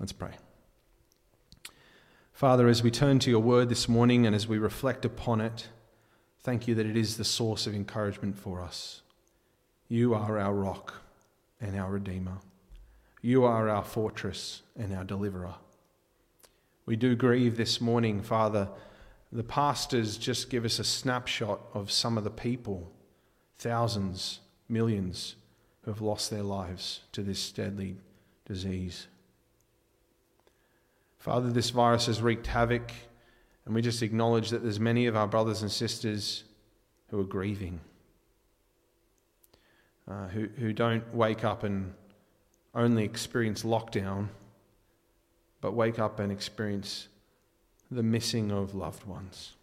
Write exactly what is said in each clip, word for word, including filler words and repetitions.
Let's pray. Father, as we turn to your word this morning and as we reflect upon it, thank you that it is the source of encouragement for us. You are our rock and our Redeemer. You are our fortress and our deliverer. We do grieve this morning, Father. The pastors just give us a snapshot of some of the people, thousands, millions, who have lost their lives to this deadly disease. Father, this virus has wreaked havoc, and we just acknowledge that there's many of our brothers and sisters who are grieving, uh, who, who don't wake up and only experience lockdown, but wake up and experience the missing of loved ones.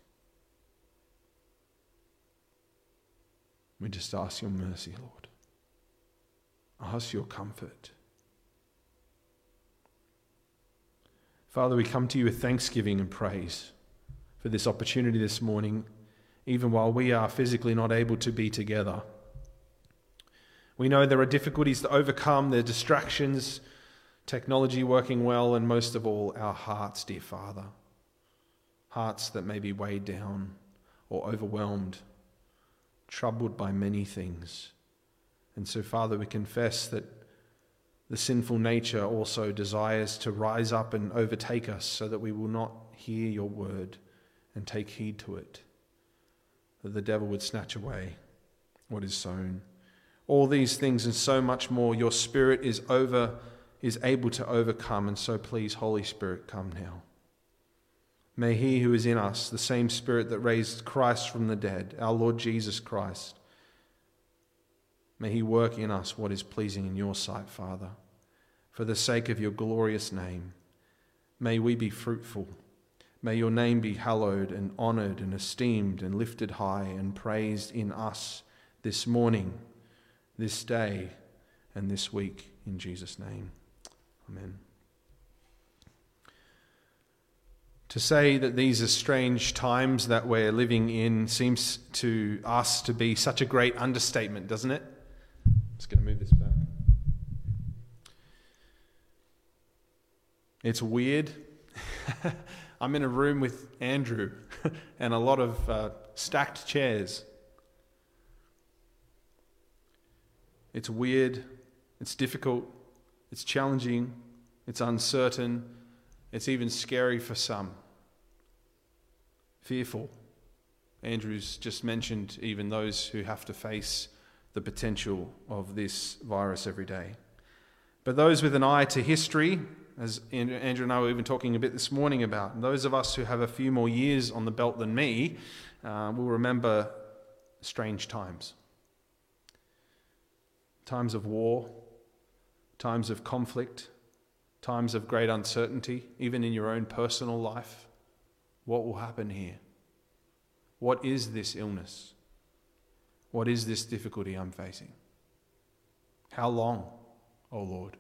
We just ask your mercy, Lord. Ask your comfort. Father, we come to you with thanksgiving and praise for this opportunity this morning, even while we are physically not able to be together. We know there are difficulties to overcome, there are distractions, technology working well, and most of all, our hearts, dear Father. Hearts that may be weighed down or overwhelmed, troubled by many things. And so, Father, we confess that the sinful nature also desires to rise up and overtake us so that we will not hear your word and take heed to it, that the devil would snatch away what is sown. All these things and so much more, your Spirit is over, is able to overcome, and so please, Holy Spirit, come now. May he who is in us, the same Spirit that raised Christ from the dead, our Lord Jesus Christ, may he work in us what is pleasing in your sight, Father. For the sake of your glorious name, may we be fruitful. May your name be hallowed and honoured and esteemed and lifted high and praised in us this morning, this day, and this week. In Jesus' name, amen. To say that these are strange times that we're living in seems to us to be such a great understatement, doesn't it? Just going to move this back. It's weird. I'm in a room with Andrew and a lot of uh, stacked chairs. It's weird. It's difficult. It's challenging. It's uncertain. It's even scary for some. Fearful. Andrew's just mentioned even those who have to face the potential of this virus every day. But those with an eye to history, as Andrew and I were even talking a bit this morning about, those of us who have a few more years on the belt than me uh, will remember strange times. Times of war, times of conflict, times of great uncertainty, even in your own personal life. What will happen here? What is this illness? What is this difficulty I'm facing? How long, O Lord?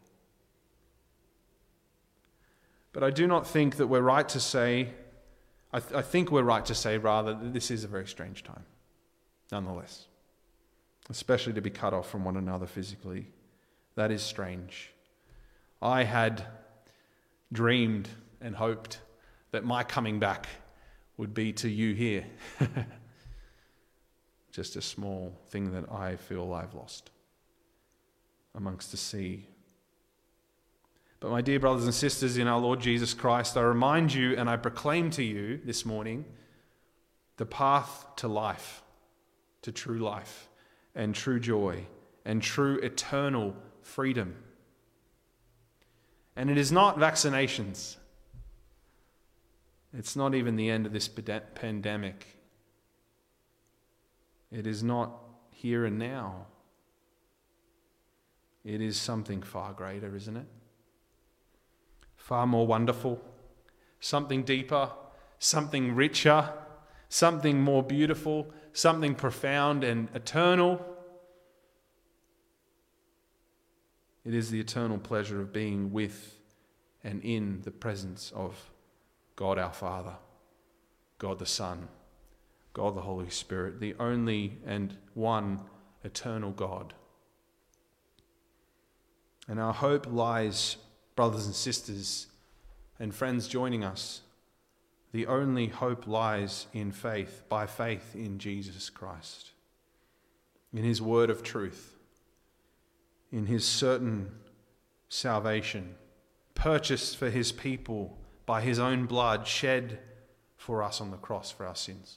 But I do not think that we're right to say, I, th- I think we're right to say rather that this is a very strange time, nonetheless. Especially to be cut off from one another physically. That is strange. I had dreamed and hoped that my coming back would be to you here. Just a small thing that I feel I've lost amongst the sea. But my dear brothers and sisters in our Lord Jesus Christ, I remind you and I proclaim to you this morning the path to life, to true life and true joy and true eternal freedom. And it is not vaccinations. It's not even the end of this pandemic. It is not here and now. It is something far greater, isn't it? Far more wonderful, something deeper, something richer, something more beautiful, something profound and eternal. It is the eternal pleasure of being with and in the presence of God our Father, God the Son, God the Holy Spirit, the only and one eternal God. And our hope lies, brothers and sisters, And friends joining us, the only hope lies in faith, by faith in Jesus Christ, in his word of truth, in his certain salvation, purchased for his people by his own blood shed for us on the cross for our sins.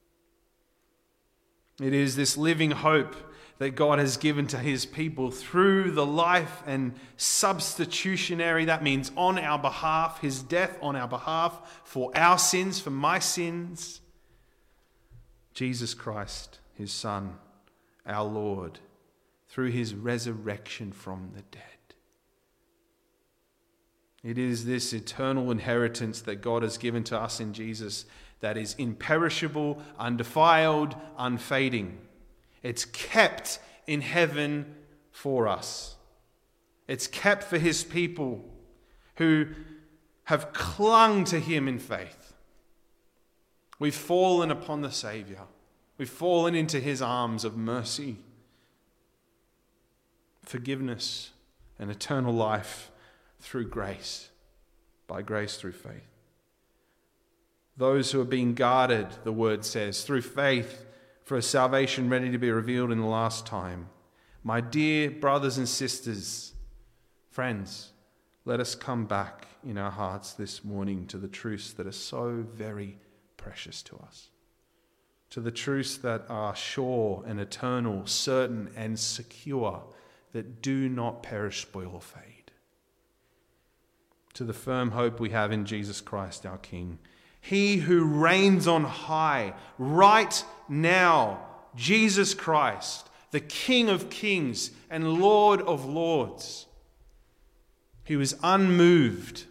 It is this living hope that God has given to his people through the life and substitutionary, that means on our behalf, his death on our behalf for our sins, for my sins, Jesus Christ, his Son, our Lord, through his resurrection from the dead. It is this eternal inheritance that God has given to us in Jesus that is imperishable, undefiled, unfading. It's kept in heaven for us. It's kept for his people who have clung to him in faith. We've fallen upon the Savior. We've fallen into his arms of mercy, forgiveness, and eternal life through grace, by grace through faith. Those who are being guarded, the word says, through faith for a salvation ready to be revealed in the last time. My dear brothers and sisters, friends, let us come back in our hearts this morning to the truths that are so very precious to us, to the truths that are sure and eternal, certain and secure, that do not perish, spoil, or fade, to the firm hope we have in Jesus Christ, our King. He who reigns on high right now, Jesus Christ, the King of kings and Lord of lords. He was unmoved.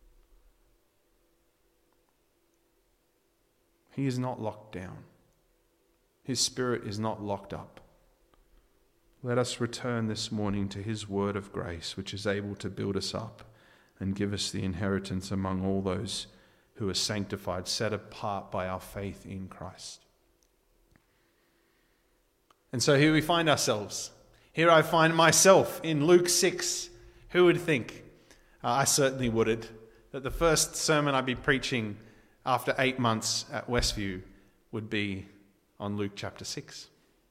He is not locked down. His spirit is not locked up. Let us return this morning to his word of grace, which is able to build us up and give us the inheritance among all those who are sanctified, set apart by our faith in Christ. And so here we find ourselves. Here I find myself in Luke six. Who would think? Uh, I certainly wouldn't. That the first sermon I'd be preaching after eight months at Westview would be on Luke chapter six.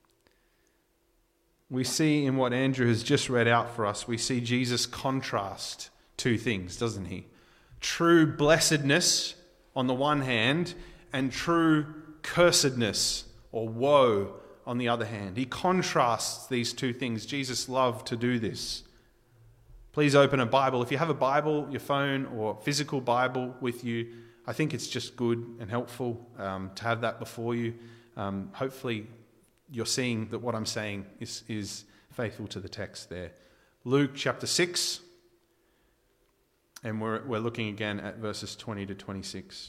We see in what Andrew has just read out for us, we see Jesus contrast two things, doesn't he? True blessedness on the one hand, and true cursedness or woe on the other hand. He contrasts these two things. Jesus loved to do this. Please open a Bible. If you have a Bible, your phone, or physical Bible with you, I think it's just good and helpful um, to have that before you. Um, hopefully you're seeing that what I'm saying is, is faithful to the text there. Luke chapter six. And we're, we're looking again at verses twenty to twenty-six.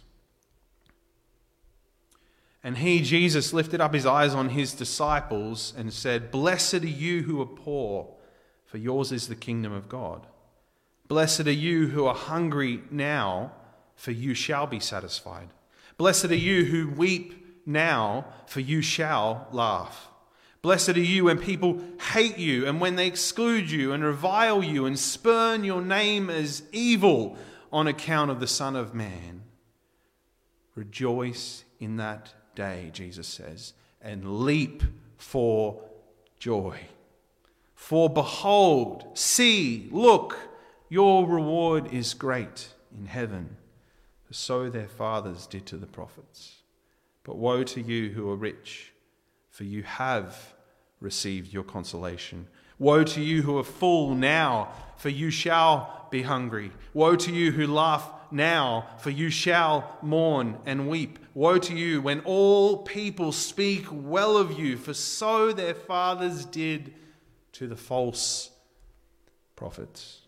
And he, Jesus, lifted up his eyes on his disciples and said, "Blessed are you who are poor, for yours is the kingdom of God. Blessed are you who are hungry now, for you shall be satisfied. Blessed are you who weep now, for you shall laugh. Blessed are you when people hate you and when they exclude you and revile you and spurn your name as evil on account of the Son of Man. Rejoice in that day," Jesus says, "and leap for joy. For behold, see, look, your reward is great in heaven, for so their fathers did to the prophets. But woe to you who are rich, for you have received your consolation. Woe to you who are full now, for you shall be hungry. Woe to you who laugh now, for you shall mourn and weep. Woe to you when all people speak well of you, for so their fathers did to the false prophets."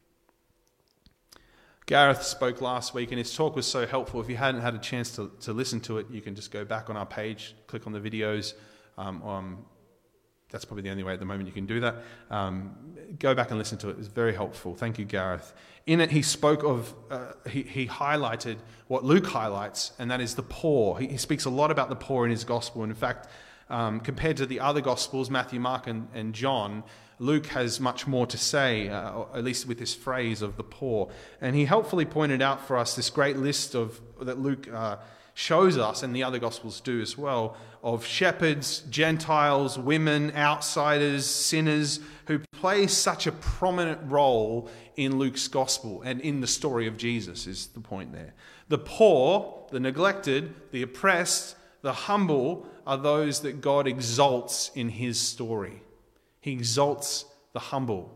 Gareth spoke last week and his talk was so helpful. If you hadn't had a chance to, to listen to it, you can just go back on our page, click on the videos. Um, um, that's probably the only way at the moment you can do that. Um, go back and listen to it. It's very helpful. Thank you, Gareth. In it, he spoke of, uh, he, he highlighted what Luke highlights, and that is the poor. He, he speaks a lot about the poor in his gospel. And in fact, Um, compared to the other Gospels, Matthew, Mark, and, and John, Luke has much more to say, uh, at least with this phrase of the poor. And he helpfully pointed out for us this great list of that Luke uh, shows us, and the other Gospels do as well, of shepherds, Gentiles, women, outsiders, sinners, who play such a prominent role in Luke's Gospel and in the story of Jesus, is the point there. The poor, the neglected, the oppressed, the humble are those that God exalts in his story. He exalts the humble.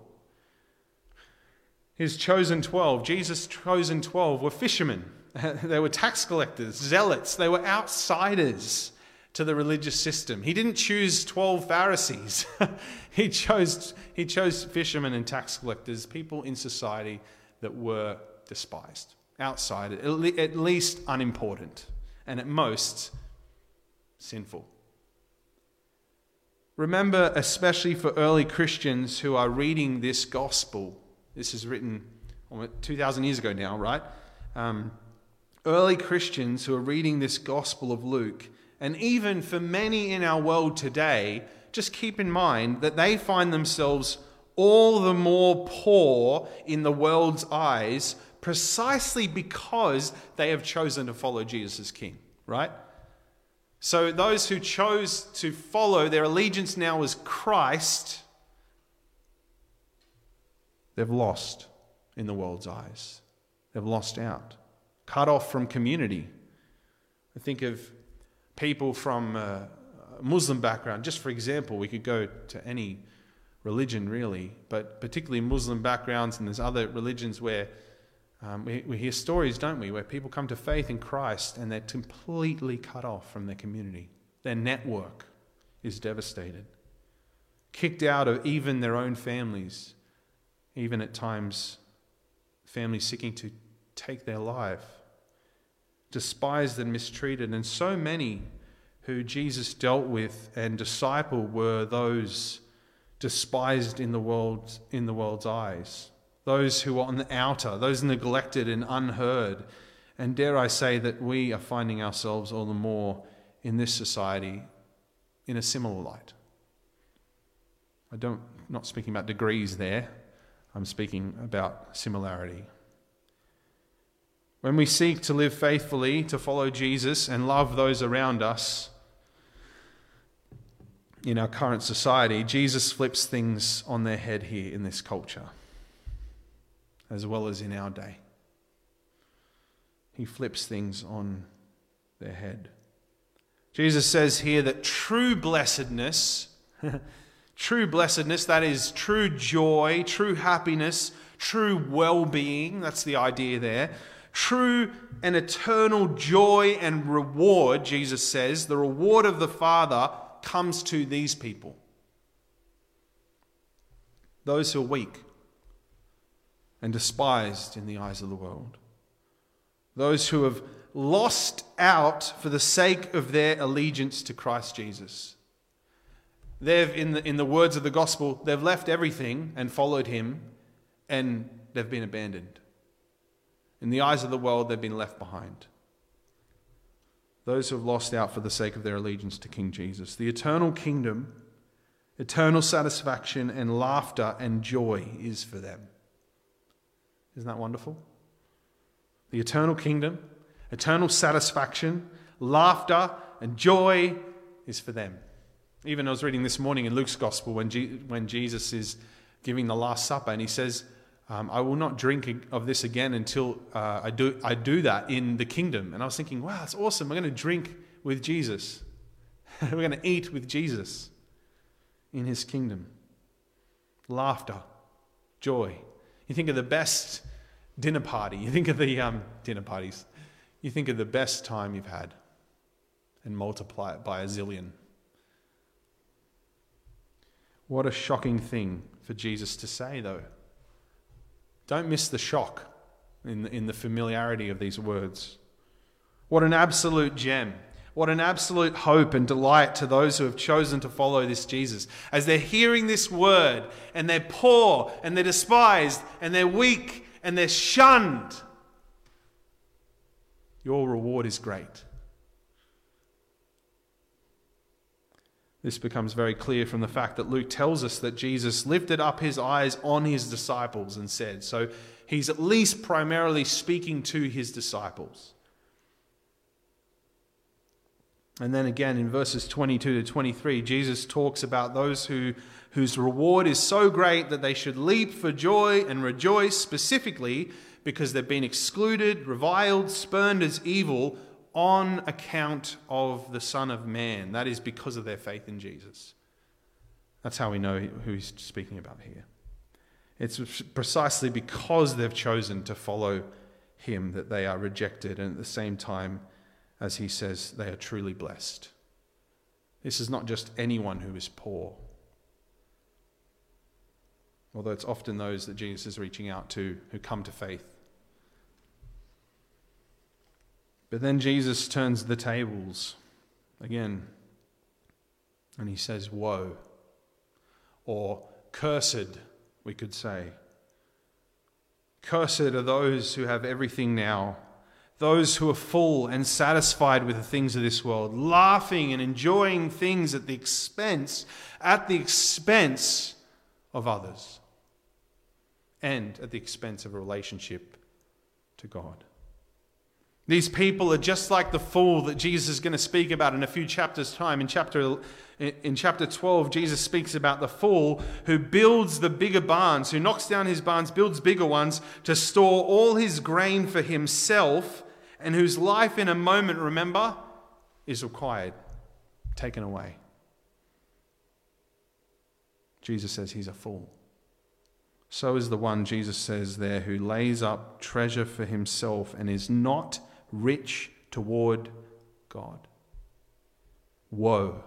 His chosen twelve, Jesus' chosen twelve, were fishermen. They were tax collectors, zealots. They were outsiders to the religious system. He didn't choose twelve Pharisees. he chose he chose fishermen and tax collectors, people in society that were despised, outside, at least unimportant, and at most sinful. Remember, especially for early Christians who are reading this gospel, this is written two thousand years ago now, right? Um, early Christians who are reading this gospel of Luke, and even for many in our world today, just keep in mind that they find themselves all the more poor in the world's eyes precisely because they have chosen to follow Jesus as King, right? So those who chose to follow, their allegiance now is Christ, they've lost in the world's eyes. They've lost out, cut off from community. I think of people from a Muslim background. Just for example, we could go to any religion really, but particularly Muslim backgrounds, and there's other religions where Um, we, we hear stories, don't we, where people come to faith in Christ and they're completely cut off from their community. Their network is devastated. Kicked out of even their own families. Even at times, families seeking to take their life. Despised and mistreated. And so many who Jesus dealt with and discipled were those despised in the world, in the world's eyes. Those who are on the outer, those neglected and unheard. And dare I say that we are finding ourselves all the more in this society in a similar light. I don't, I'm not speaking about degrees there. I'm speaking about similarity. When we seek to live faithfully, to follow Jesus and love those around us in our current society, Jesus flips things on their head here in this culture, as well as in our day. He flips things on their head. Jesus says here that true blessedness, true blessedness, that is true joy, true happiness, true well-being, that's the idea there. True and eternal joy and reward, Jesus says, the reward of the Father comes to these people. Those who are weak and despised in the eyes of the world. Those who have lost out for the sake of their allegiance to Christ Jesus. They've, in the, in the words of the gospel, they've left everything and followed him, and they've been abandoned. In the eyes of the world, they've been left behind. Those who have lost out for the sake of their allegiance to King Jesus. The eternal kingdom, eternal satisfaction and laughter and joy is for them. Isn't that wonderful? The eternal kingdom, eternal satisfaction, laughter and joy is for them. Even I was reading this morning in Luke's gospel when, G- when Jesus is giving the Last Supper, and he says, um, I will not drink of this again until uh, I do I do that in the kingdom. And I was thinking, wow, that's awesome. We're going to drink with Jesus. We're going to eat with Jesus in his kingdom. Laughter, joy. You think of the best dinner party. You think of the um, dinner parties. You think of the best time you've had and multiply it by a zillion. What a shocking thing for Jesus to say, though. Don't miss the shock in the, in the familiarity of these words. What an absolute gem. What an absolute hope and delight to those who have chosen to follow this Jesus. As they're hearing this word, and they're poor, and they're despised, and they're weak, and they're shunned. Your reward is great. This becomes very clear from the fact that Luke tells us that Jesus lifted up his eyes on his disciples and said, so he's at least primarily speaking to his disciples. And then again in verses twenty-two to twenty-three, Jesus talks about those who whose reward is so great that they should leap for joy and rejoice, specifically because they've been excluded, reviled, spurned as evil on account of the Son of Man. That is because of their faith in Jesus. That's how we know who he's speaking about here. It's precisely because they've chosen to follow him that they are rejected, and at the same time, as he says, they are truly blessed. This is not just anyone who is poor, although it's often those that Jesus is reaching out to who come to faith. But then Jesus turns the tables again, and he says, woe, or cursed, we could say. Cursed are those who have everything now, those who are full and satisfied with the things of this world, laughing and enjoying things at the expense, at the expense of others, and at the expense of a relationship to God. These people are just like the fool that Jesus is going to speak about in a few chapters' time. In chapter, in chapter twelve, Jesus speaks about the fool who builds the bigger barns, who knocks down his barns, builds bigger ones to store all his grain for himself, and whose life in a moment, remember, is required, taken away. Jesus says he's a fool. So is the one, Jesus says there, who lays up treasure for himself and is not rich toward God. Woe.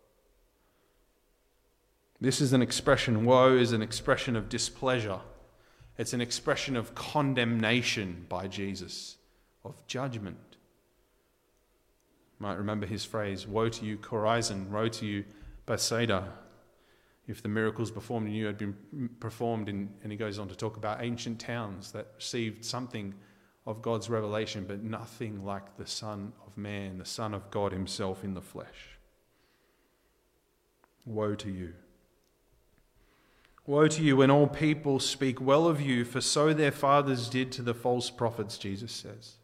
This is an expression, woe is an expression of displeasure. It's an expression of condemnation by Jesus, of judgment. You might remember his phrase, woe to you, Chorazin, woe to you, Bethsaida, if the miracles performed in you had been performed in, and he goes on to talk about ancient towns that received something of God's revelation, but nothing like the Son of Man, the Son of God himself in the flesh. Woe to you. Woe to you when all people speak well of you, for so their fathers did to the false prophets, Jesus says.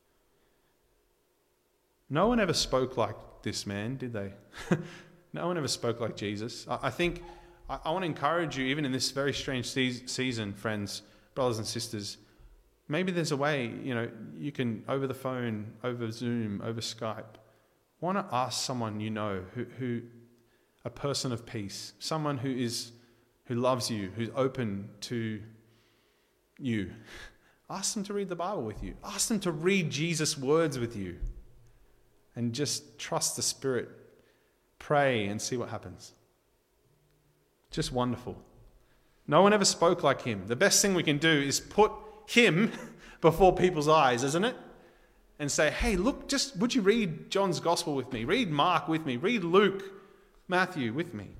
No one ever spoke like this man, did they? No one ever spoke like Jesus. I think I, I want to encourage you, even in this very strange se- season, friends, brothers and sisters, maybe there's a way, you know, you can, over the phone, over Zoom, over Skype, why not ask someone you know, who, who a person of peace, someone who is, who loves you, who's open to you. Ask them to read the Bible with you. Ask them to read Jesus' words with you. And just trust the Spirit. Pray and see what happens. Just wonderful. No one ever spoke like him. The best thing we can do is put him before people's eyes, isn't it? And say, hey, look, just would you read John's Gospel with me? Read Mark with me. Read Luke, Matthew with me.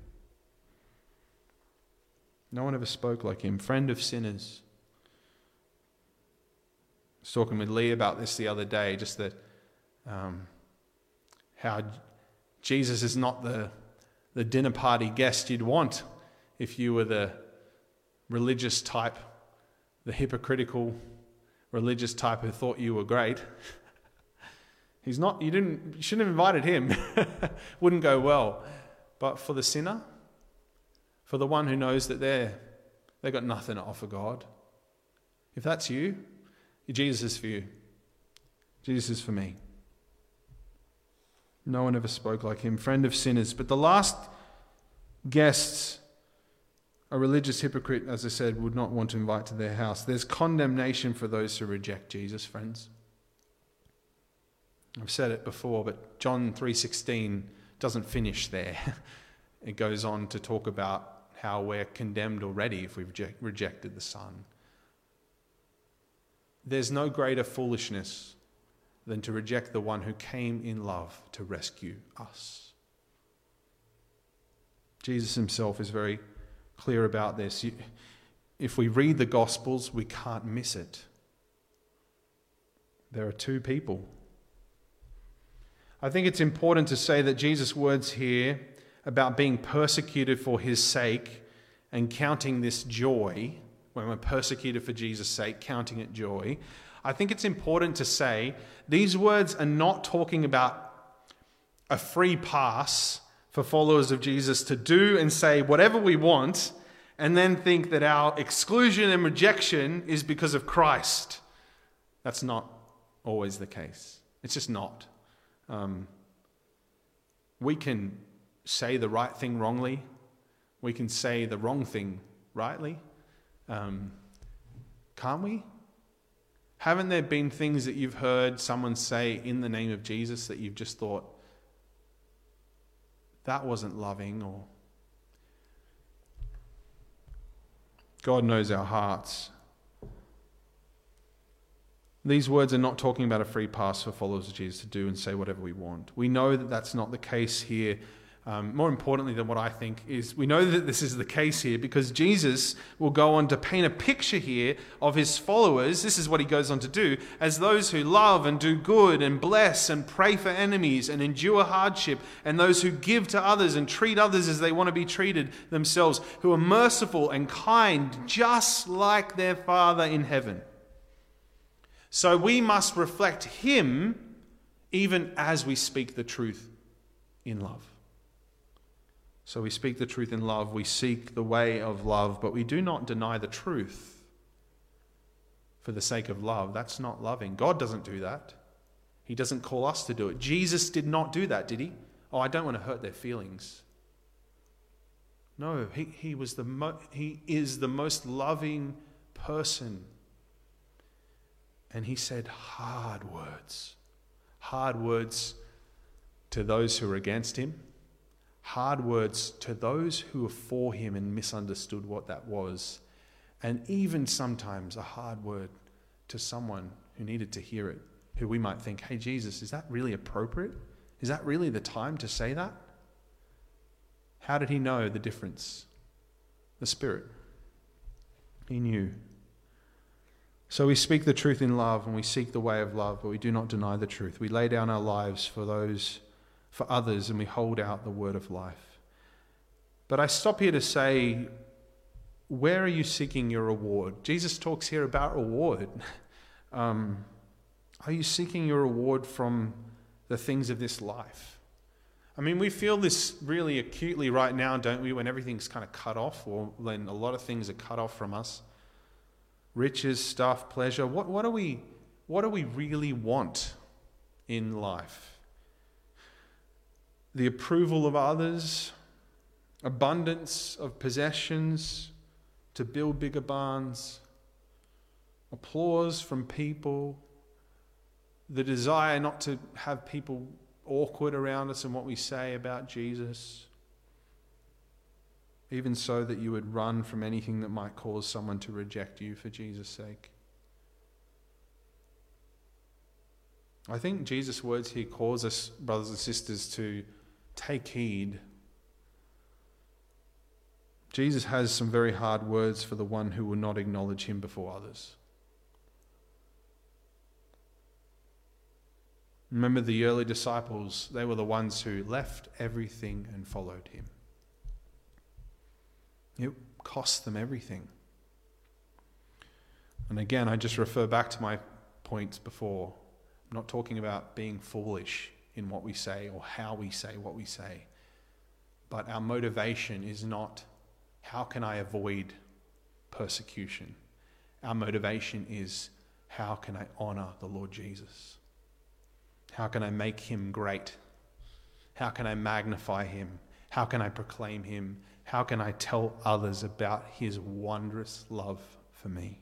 No one ever spoke like him. Friend of sinners. I was talking with Lee about this the other day, just that um, how Jesus is not the, the dinner party guest you'd want if you were the religious type, the hypocritical religious type who thought you were great. He's not, you didn't, you shouldn't have invited him. Wouldn't go well. But for the sinner, for the one who knows that they're, they've got nothing to offer God, if that's you, Jesus is for you. Jesus is for me. No one ever spoke like him, friend of sinners. But the last guests, a religious hypocrite, as I said, would not want to invite to their house. There's condemnation for those who reject Jesus, friends. I've said it before, but John three sixteen doesn't finish there. It goes on to talk about how we're condemned already if we've reject, rejected the Son. There's no greater foolishness than to reject the one who came in love to rescue us. Jesus himself is very clear about this. If we read the Gospels, we can't miss it. There are two people. I think it's important to say that Jesus' words here about being persecuted for his sake and counting this joy, when we're persecuted for Jesus' sake, counting it joy, I think it's important to say these words are not talking about a free pass for followers of Jesus to do and say whatever we want and then think that our exclusion and rejection is because of Christ. That's not always the case. It's just not. Um, we can say the right thing wrongly. We can say the wrong thing rightly. Um, can't we? Haven't there been things that you've heard someone say in the name of Jesus that you've just thought, that wasn't loving? Or God knows our hearts. These words are not talking about a free pass for followers of Jesus to do and say whatever we want. We know that that's not the case here. Um, more importantly than what I think is, we know that this is the case here because Jesus will go on to paint a picture here of his followers. This is what he goes on to do, as those who love and do good and bless and pray for enemies and endure hardship, and those who give to others and treat others as they want to be treated themselves, who are merciful and kind, just like their Father in heaven. So we must reflect him even as we speak the truth in love. So we speak the truth in love, we seek the way of love, but we do not deny the truth for the sake of love. That's not loving. God doesn't do that. He doesn't call us to do it. Jesus did not do that, did he? Oh, I don't want to hurt their feelings. No, he, he was the mo- he is the most loving person. And he said hard words. Hard words to those who are against him. Hard words to those who were for him and misunderstood what that was. And even sometimes a hard word to someone who needed to hear it, who we might think, hey, Jesus, is that really appropriate? Is that really the time to say that? How did he know the difference? The Spirit. He knew. So we speak the truth in love and we seek the way of love, but we do not deny the truth. We lay down our lives for those for others, and we hold out the word of life. But I stop here to say, where are you seeking your reward? Jesus talks here about reward. Um, are you seeking your reward from the things of this life? I mean, we feel this really acutely right now, don't we, when everything's kind of cut off, or when a lot of things are cut off from us. Riches, stuff, pleasure. What, what do we, what do we really want in life? The approval of others, abundance of possessions, to build bigger barns, applause from people, the desire not to have people awkward around us and what we say about Jesus, even so that you would run from anything that might cause someone to reject you for Jesus' sake. I think Jesus' words here calls us, brothers and sisters, to take heed. Jesus has some very hard words for the one who will not acknowledge him before others. Remember the early disciples, they were the ones who left everything and followed him. It cost them everything. And again, I just refer back to my points before. I'm not talking about being foolish in what we say or how we say what we say. But our motivation is not, how can I avoid persecution? Our motivation is, how can I honor the Lord Jesus? How can I make him great? How can I magnify him? How can I proclaim him? How can I tell others about his wondrous love for me?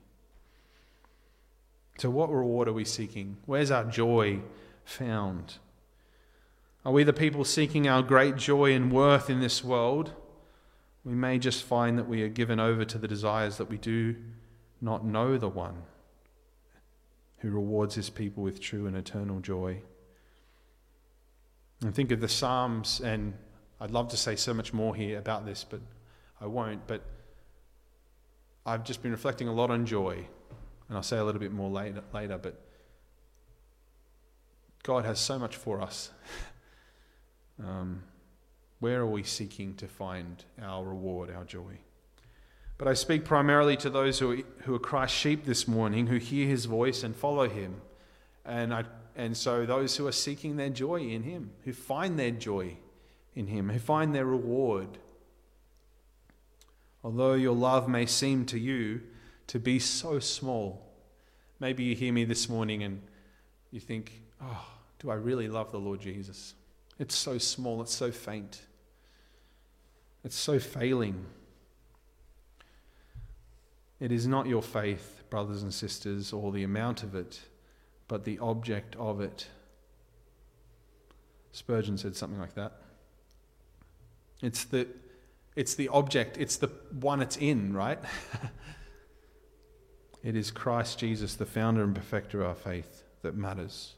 So what reward are we seeking? Where's our joy found? Are we the people seeking our great joy and worth in this world? We may just find that we are given over to the desires that we do not know the one who rewards his people with true and eternal joy. And think of the Psalms, and I'd love to say so much more here about this, but I won't. But I've just been reflecting a lot on joy, and I'll say a little bit more later, later but God has so much for us. um, Where are we seeking to find our reward, our joy? But I speak primarily to those who are, who are Christ's sheep this morning, who hear his voice and follow him. And I, and so those who are seeking their joy in him, who find their joy in him, who find their reward. Although your love may seem to you to be so small, maybe you hear me this morning and you think, oh, do I really love the Lord Jesus? It's so small, it's so faint. It's so failing. It is not your faith, brothers and sisters, or the amount of it, but the object of it. Spurgeon said something like that. It's the, it's the object, it's the one it's in, right? It is Christ Jesus, the founder and perfecter of our faith, that matters.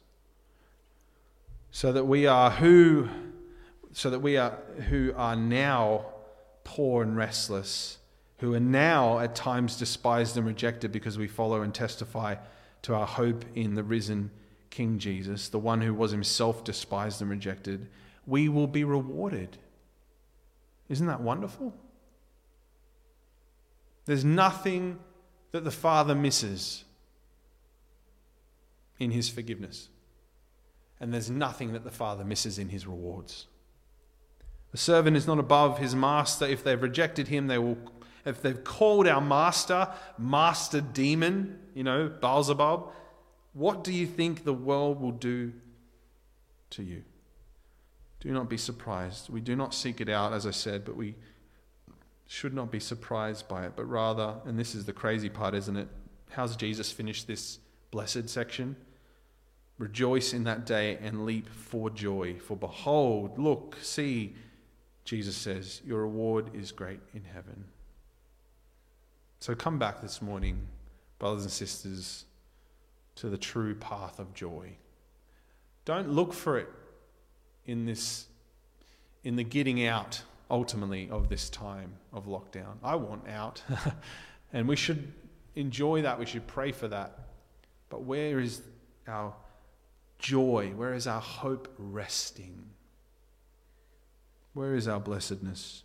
So that we are who, so that we are who are now poor and restless, who are now at times despised and rejected because we follow and testify to our hope in the risen King Jesus, the one who was himself despised and rejected, we will be rewarded. Isn't that wonderful? There's nothing that the Father misses in his forgiveness. And there's nothing that the Father misses in his rewards. The servant is not above his master. If they've rejected him, they will. If they've called our master, master demon, you know, Beelzebub, what do you think the world will do to you? Do not be surprised. We do not seek it out, as I said, but we should not be surprised by it, but rather, and this is the crazy part, isn't it? How's Jesus finished this blessed section? Rejoice in that day and leap for joy. For behold, look, see, Jesus says, your reward is great in heaven. So come back this morning, brothers and sisters, to the true path of joy. Don't look for it in this, in the getting out, ultimately, of this time of lockdown. I want out. And we should enjoy that. We should pray for that. But where is our joy? Where is our hope resting? Where is our blessedness?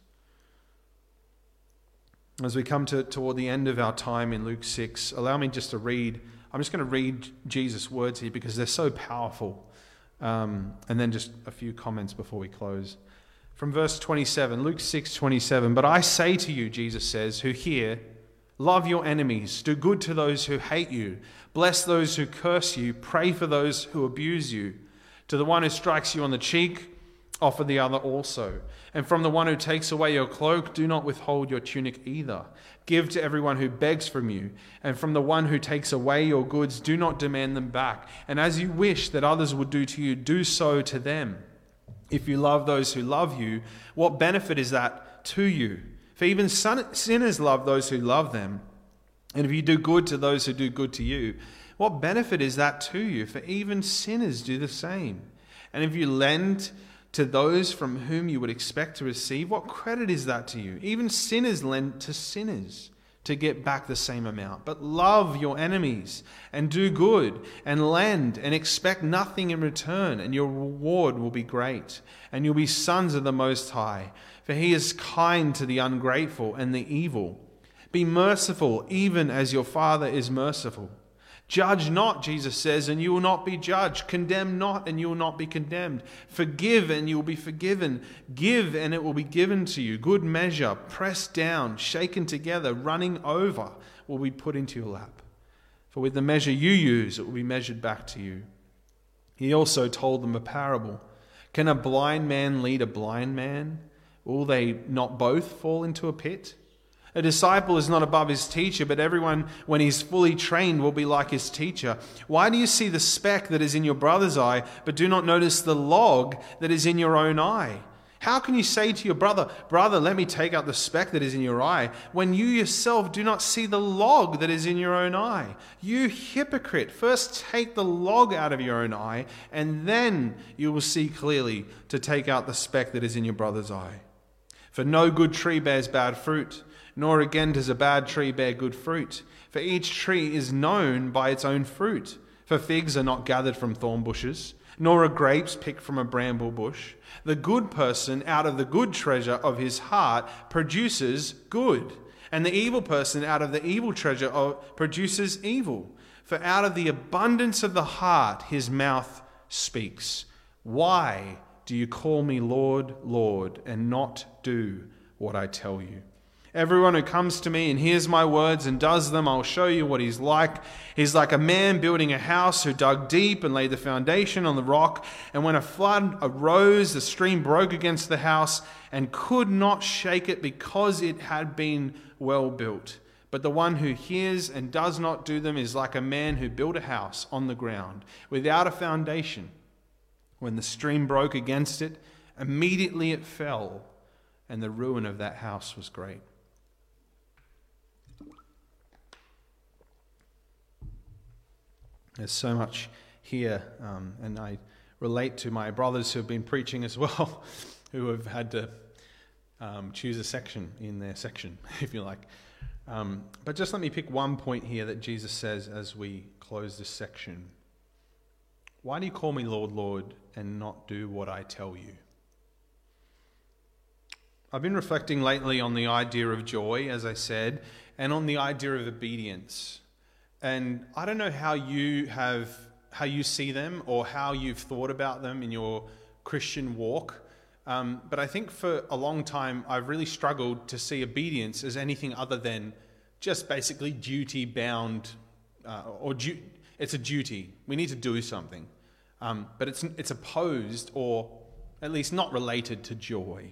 As we come to toward the end of our time in Luke six, allow me just to read. I'm just going to read Jesus' words here because they're so powerful. Um, and then just a few comments before we close. From verse twenty-seven, Luke six twenty-seven. But I say to you, Jesus says, who hear, love your enemies, do good to those who hate you, bless those who curse you, pray for those who abuse you. To the one who strikes you on the cheek, offer the other also. And from the one who takes away your cloak, do not withhold your tunic either. Give to everyone who begs from you. And from the one who takes away your goods, do not demand them back. And as you wish that others would do to you, do so to them. If you love those who love you, what benefit is that to you? For even sinners love those who love them. And if you do good to those who do good to you, what benefit is that to you? For even sinners do the same. And if you lend to those from whom you would expect to receive, what credit is that to you? Even sinners lend to sinners to get back the same amount. But love your enemies and do good and lend and expect nothing in return, and your reward will be great, and you'll be sons of the Most High. For he is kind to the ungrateful and the evil. Be merciful, even as your Father is merciful. Judge not, Jesus says, and you will not be judged. Condemn not, and you will not be condemned. Forgive, and you will be forgiven. Give, and it will be given to you. Good measure, pressed down, shaken together, running over, will be put into your lap. For with the measure you use, it will be measured back to you. He also told them a parable. Can a blind man lead a blind man? Will they not both fall into a pit? A disciple is not above his teacher, but everyone, when he's fully trained, will be like his teacher. Why do you see the speck that is in your brother's eye, but do not notice the log that is in your own eye? How can you say to your brother, brother, let me take out the speck that is in your eye, when you yourself do not see the log that is in your own eye? You hypocrite, first take the log out of your own eye, and then you will see clearly to take out the speck that is in your brother's eye. For no good tree bears bad fruit, nor again does a bad tree bear good fruit. For each tree is known by its own fruit. For figs are not gathered from thorn bushes, nor are grapes picked from a bramble bush. The good person out of the good treasure of his heart produces good, and the evil person out of the evil treasure of, produces evil. For out of the abundance of the heart his mouth speaks. Why do you call me Lord, Lord, and not do what I tell you? Everyone who comes to me and hears my words and does them, I'll show you what he's like. He's like a man building a house who dug deep and laid the foundation on the rock. And when a flood arose, the stream broke against the house and could not shake it because it had been well built. But the one who hears and does not do them is like a man who built a house on the ground without a foundation. When the stream broke against it, immediately it fell, and the ruin of that house was great. There's so much here, um, and I relate to my brothers who have been preaching as well, who have had to um, choose a section in their section, if you like. Um, but just let me pick one point here that Jesus says as we close this section. Why do you call me Lord, Lord, and not do what I tell you? I've been reflecting lately on the idea of joy, as I said, and on the idea of obedience. And I don't know how you have, how you see them or how you've thought about them in your Christian walk. Um, but I think for a long time, I've really struggled to see obedience as anything other than just basically duty-bound, uh, or du- it's a duty. We need to do something. Um, but it's it's opposed, or at least not related to joy.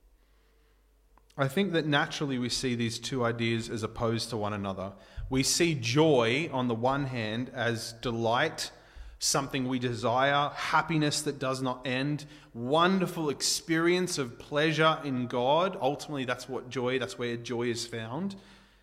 I think that naturally we see these two ideas as opposed to one another. We see joy on the one hand as delight, something we desire, happiness that does not end, wonderful experience of pleasure in God. Ultimately, that's what joy, that's where joy is found,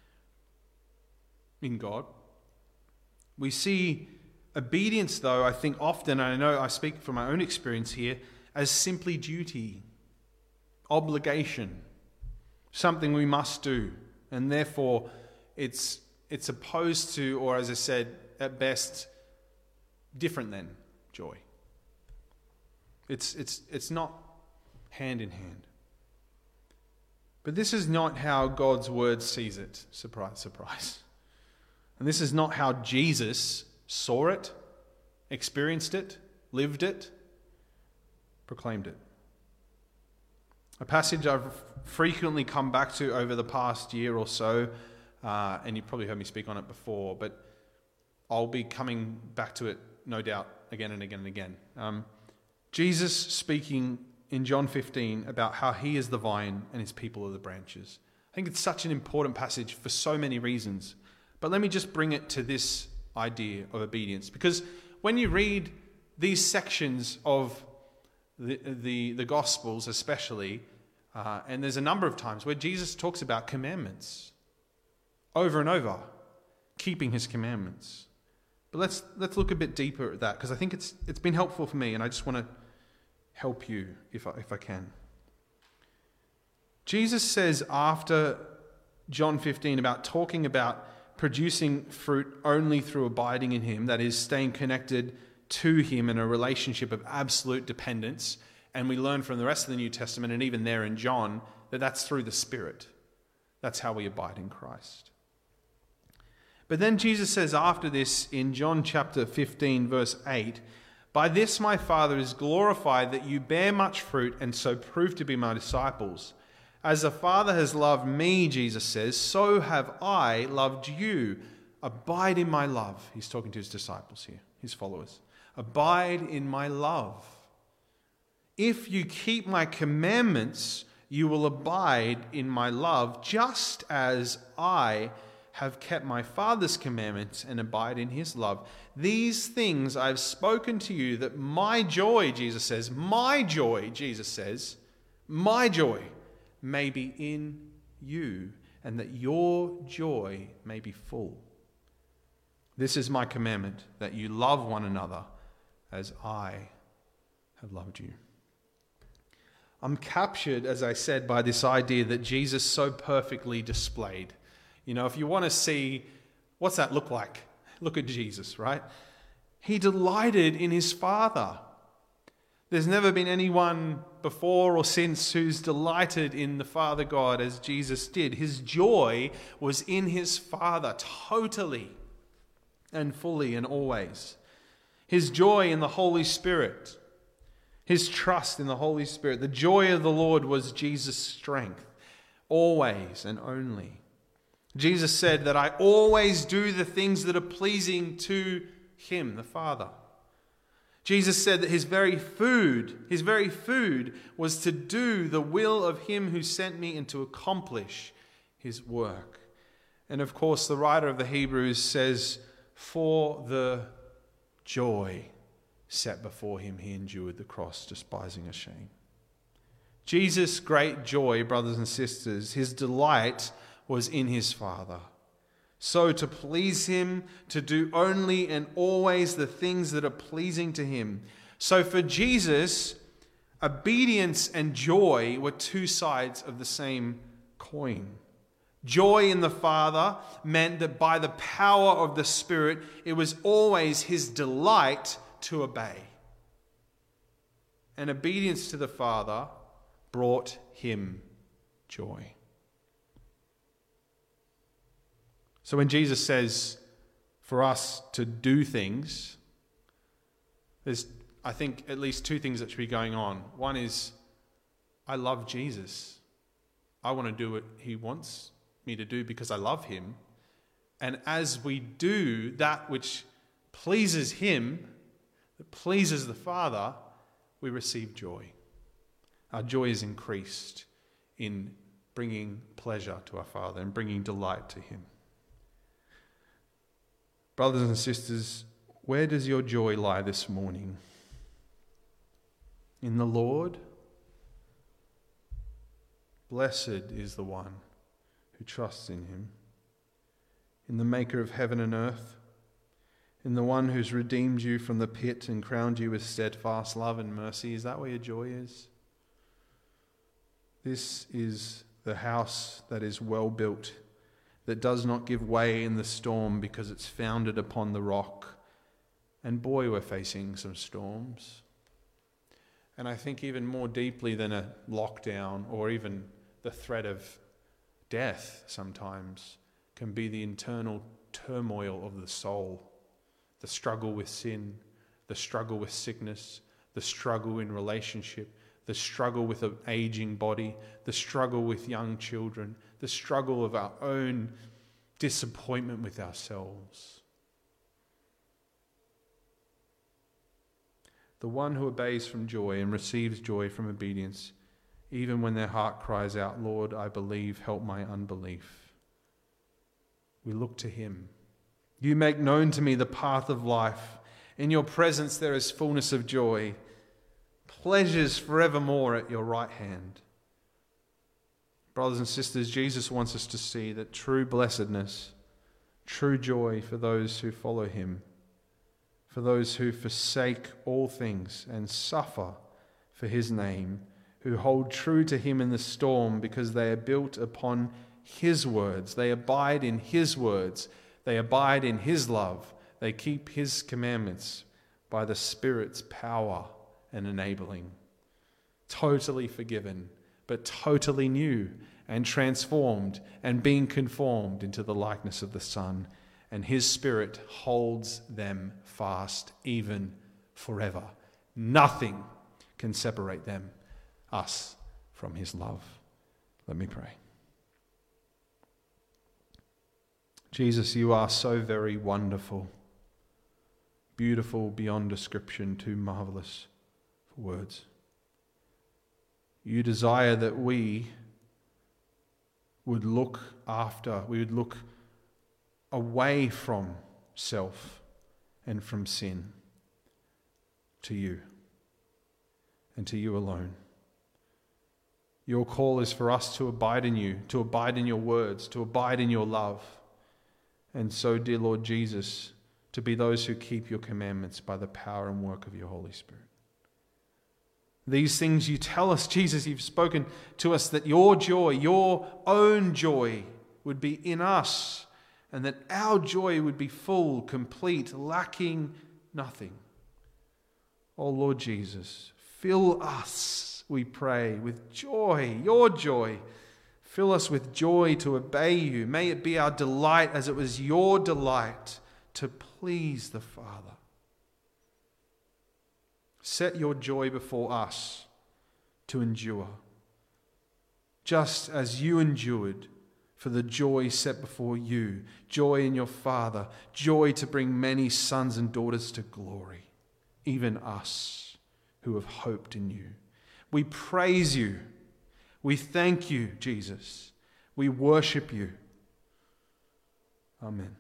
in God. We see obedience, though, I think often, and I know I speak from my own experience here, as simply duty, obligation, something we must do, and therefore it's it's opposed to, or as I said, at best, different than joy. It's it's it's not hand in hand. But this is not how God's word sees it. Surprise, surprise. And this is not how Jesus saw it, experienced it, lived it, proclaimed it. A passage I've frequently come back to over the past year or so, uh, and you've probably heard me speak on it before, but I'll be coming back to it, no doubt, again and again and again. Um, Jesus speaking in John fifteen about how he is the vine and his people are the branches. I think it's such an important passage for so many reasons. But let me just bring it to this idea of obedience. Because when you read these sections of the the, the Gospels especially, uh, and there's a number of times where Jesus talks about commandments over and over, keeping his commandments. But let's let's look a bit deeper at that, because I think it's it's been helpful for me, and I just want to help you if I, if I can. Jesus says after John fifteen about talking about producing fruit only through abiding in him, that is, staying connected to him in a relationship of absolute dependence. And we learn from the rest of the New Testament, and even there in John, that that's through the Spirit. That's how we abide in Christ. But then Jesus says after this in John chapter fifteen, verse eight, "By this my Father is glorified, that you bear much fruit and so prove to be my disciples. As the Father has loved me," Jesus says, "so have I loved you. Abide in my love." He's talking to his disciples here, his followers. "Abide in my love. If you keep my commandments, you will abide in my love, just as I have kept my Father's commandments and abide in his love. These things I have spoken to you, that my joy," Jesus says, my joy, Jesus says, my joy may be in you, and that your joy may be full. This is my commandment, that you love one another as I have loved you. I'm captured, as I said, by this idea that Jesus so perfectly displayed. You know, if you want to see, what's that look like? Look at Jesus, right? He delighted in his Father. There's never been anyone before or since who's delighted in the Father God as Jesus did. His joy was in his Father, totally and fully and always. His joy in the Holy Spirit. His trust in the Holy Spirit. The joy of the Lord was Jesus' strength, always and only. Jesus said that I always do the things that are pleasing to him, the Father. Jesus said that his very food, his very food was to do the will of him who sent me and to accomplish his work. And of course, the writer of the Hebrews says, for the joy set before him, he endured the cross, despising its shame. Jesus' great joy, brothers and sisters, his delight was in his Father. So to please him, to do only and always the things that are pleasing to him. So for Jesus, obedience and joy were two sides of the same coin. Joy in the Father meant that by the power of the Spirit, it was always his delight to obey. And obedience to the Father brought him joy. So when Jesus says for us to do things, there's, I think, at least two things that should be going on. One is, I love Jesus. I want to do what he wants me to do because I love him. And as we do that which pleases him, that pleases the Father, we receive joy. Our joy is increased in bringing pleasure to our Father and bringing delight to him. Brothers and sisters, where does your joy lie this morning? In the Lord? Blessed is the one who trusts in him. In the maker of heaven and earth? In the one who's redeemed you from the pit and crowned you with steadfast love and mercy? Is that where your joy is? This is the house that is well built, that does not give way in the storm because it's founded upon the rock. And boy, we're facing some storms. And I think even more deeply than a lockdown or even the threat of death sometimes can be the internal turmoil of the soul, the struggle with sin, the struggle with sickness, the struggle in relationship, the struggle with an aging body, the struggle with young children, the struggle of our own disappointment with ourselves. The one who obeys from joy and receives joy from obedience, even when their heart cries out, Lord, I believe, help my unbelief. We look to him. You make known to me the path of life. In your presence there is fullness of joy, pleasures forevermore at your right hand. Brothers and sisters, Jesus wants us to see that true blessedness, true joy for those who follow him, for those who forsake all things and suffer for his name, who hold true to him in the storm because they are built upon his words. They abide in his words. They abide in his love. They keep his commandments by the Spirit's power and enabling. Totally forgiven, but totally new and transformed and being conformed into the likeness of the Son. And his Spirit holds them fast even forever. Nothing can separate them, us, from his love. Let me pray. Jesus, you are so very wonderful, beautiful beyond description, too marvelous for words. You desire that we would look after, we would look away from self and from sin to you and to you alone. Your call is for us to abide in you, to abide in your words, to abide in your love. And so, dear Lord Jesus, to be those who keep your commandments by the power and work of your Holy Spirit. These things you tell us, Jesus, you've spoken to us that your joy, your own joy would be in us, and that our joy would be full, complete, lacking nothing. Oh Lord Jesus, fill us, we pray, with joy, your joy. Fill us with joy to obey you. May it be our delight as it was your delight to please the Father. Set your joy before us to endure, just as you endured for the joy set before you, joy in your Father, joy to bring many sons and daughters to glory, even us who have hoped in you. We praise you. We thank you, Jesus. We worship you. Amen.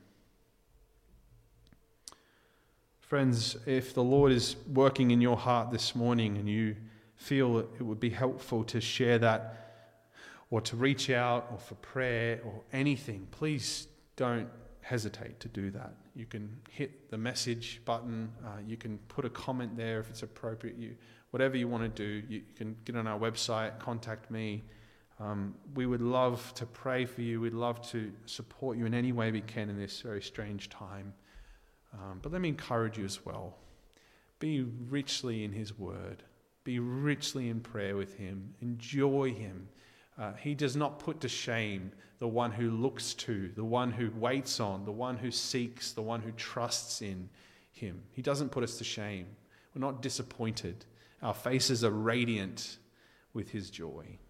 Friends, if the Lord is working in your heart this morning and you feel it would be helpful to share that or to reach out or for prayer or anything, please don't hesitate to do that. You can hit the message button. Uh, you can put a comment there if it's appropriate. You, whatever you want to do, you, you can get on our website, contact me. Um, we would love to pray for you. We'd love to support you in any way we can in this very strange time. Um, but let me encourage you as well. Be richly in his word. Be richly in prayer with him. Enjoy him. Uh, he does not put to shame the one who looks to, the one who waits on, the one who seeks, the one who trusts in him. He doesn't put us to shame. We're not disappointed. Our faces are radiant with his joy.